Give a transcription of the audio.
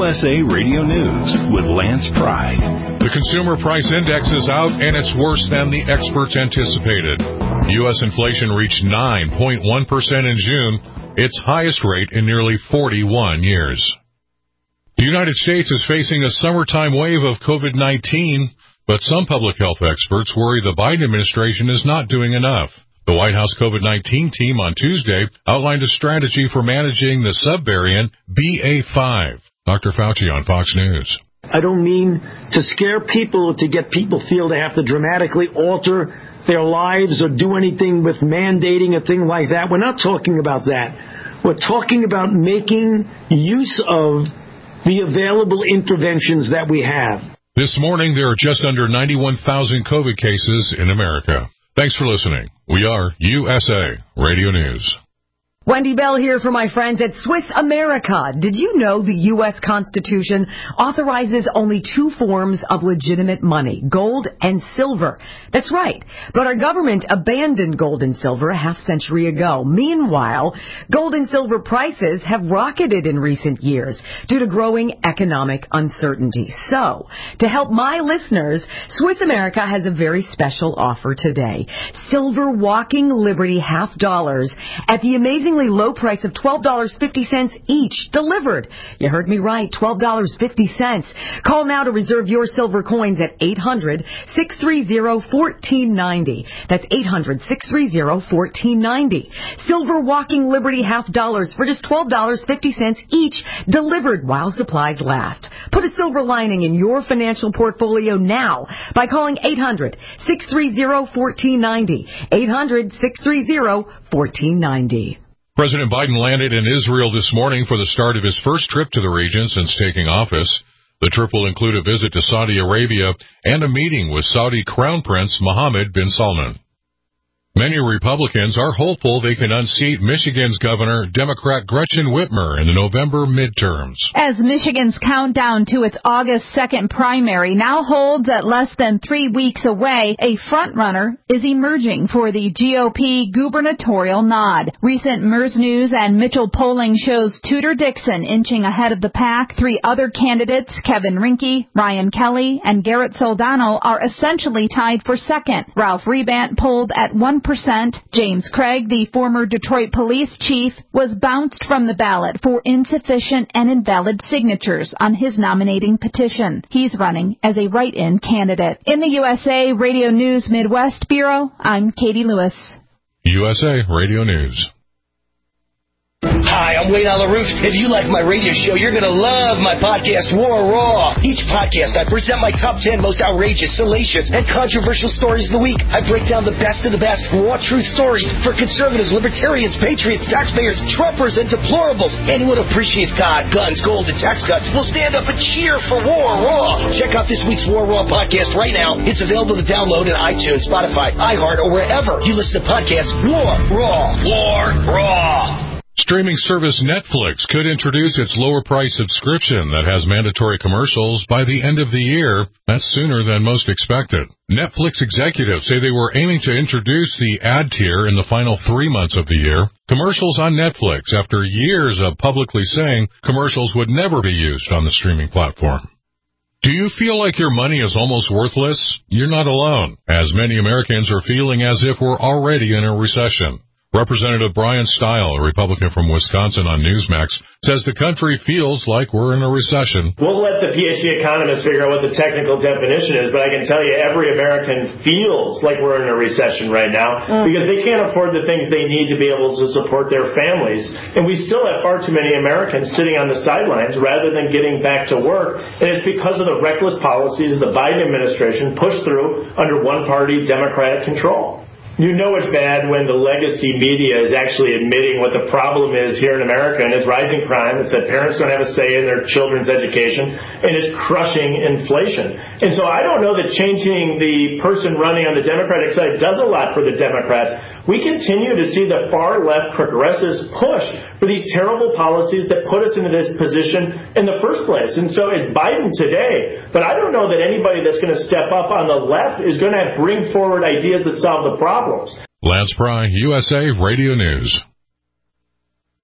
USA Radio News with Lance Pry. The Consumer Price Index is out, and it's worse than the experts anticipated. U.S. inflation reached 9.1% in June, its highest rate in nearly 41 years. The United States is facing a summertime wave of COVID-19, but some public health experts worry the Biden administration is not doing enough. The White House COVID-19 team on Tuesday outlined a strategy for managing the subvariant BA.5. Dr. Fauci on Fox News. I don't mean to scare people, to get people feel they have to dramatically alter their lives or do anything with mandating a thing like that. We're not talking about that. We're talking about making use of the available interventions that we have. This morning, there are just under 91,000 COVID cases in America. Thanks for listening. We are USA Radio News. Wendy Bell here for my friends at Swiss America. Did you know the U.S. Constitution authorizes only two forms of legitimate money, gold and silver? That's right. But our government abandoned gold and silver a half-century ago. Meanwhile, gold and silver prices have rocketed in recent years due to growing economic uncertainty. So, to help my listeners, Swiss America has a very special offer today. Silver Walking Liberty $half at the amazingly low price of $12.50 each, delivered. You heard me right, $12.50. Call now to reserve your silver coins at 800-630-1490. That's 800-630-1490. Silver Walking Liberty $half for just $12.50 each, delivered while supplies last. Put a silver lining in your financial portfolio now by calling 800-630-1490. 800-630-1490. President Biden landed in Israel this morning for the start of his first trip to the region since taking office. The trip will include a visit to Saudi Arabia and a meeting with Saudi Crown Prince Mohammed bin Salman. Many Republicans are hopeful they can unseat Michigan's Governor, Democrat Gretchen Whitmer, in the November midterms. As Michigan's countdown to its August 2nd primary now holds at less than 3 weeks away, a frontrunner is emerging for the GOP gubernatorial nod. Recent MERS News and Mitchell polling shows Tudor Dixon inching ahead of the pack. Three other candidates, Kevin Rinke, Ryan Kelly, and Garrett Soldano, are essentially tied for second. Ralph Rebant polled at 1%. James Craig, the former Detroit police chief, was bounced from the ballot for insufficient and invalid signatures on his nominating petition. He's running as a write-in candidate. In the USA Radio News Midwest Bureau, I'm Katie Lewis. USA Radio News. Hi, I'm Wayne Alaroot. If you like my radio show, you're going to love my podcast, War Raw. Each podcast, I present my top 10 most outrageous, salacious, and controversial stories of the week. I break down the best of the best raw truth stories for conservatives, libertarians, patriots, taxpayers, Trumpers, and deplorables. Anyone who appreciates God, guns, gold, and tax cuts will stand up and cheer for War Raw. Check out this week's War Raw podcast right now. It's available to download in iTunes, Spotify, iHeart, or wherever you listen to podcasts. War Raw. War Raw. Streaming service Netflix could introduce its lower price subscription that has mandatory commercials by the end of the year. That's sooner than most expected. Netflix executives say they were aiming to introduce the ad tier in the final 3 months of the year. Commercials on Netflix after years of publicly saying commercials would never be used on the streaming platform. Do you feel like your money is almost worthless? You're not alone, as many Americans are feeling as if we're already in a recession. Representative Brian Stile, a Republican from Wisconsin on Newsmax, says the country feels like we're in a recession. We'll let the PhD economists figure out what the technical definition is, but I can tell you every American feels like we're in a recession right now because they can't afford the things they need to be able to support their families. And we still have far too many Americans sitting on the sidelines rather than getting back to work. And it's because of the reckless policies the Biden administration pushed through under one-party Democratic control. You know it's bad when the legacy media is actually admitting what the problem is here in America, and it's rising crime. It's that parents don't have a say in their children's education, and it's crushing inflation. And so I don't know that changing the person running on the Democratic side does a lot for the Democrats. We continue to see the far-left progressives push for these terrible policies that put us into this position in the first place. And so it's Biden today, but I don't know that anybody that's going to step up on the left is going to bring forward ideas that solve the problem. Lance Pry, USA Radio News.